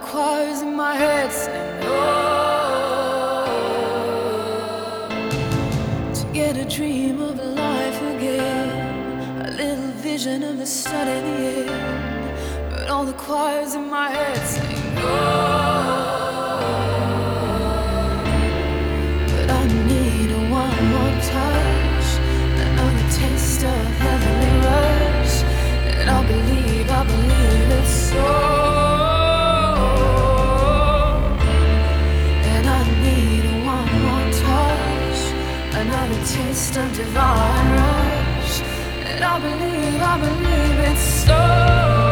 choirs in my head sing oh, to get a dream of life again, a little vision of the sun in the end. But all the choirs in my head sing oh, but I need one more touch, another taste of heavenly rush, and I believe it's so. Another taste of divine rush, and I believe it's so.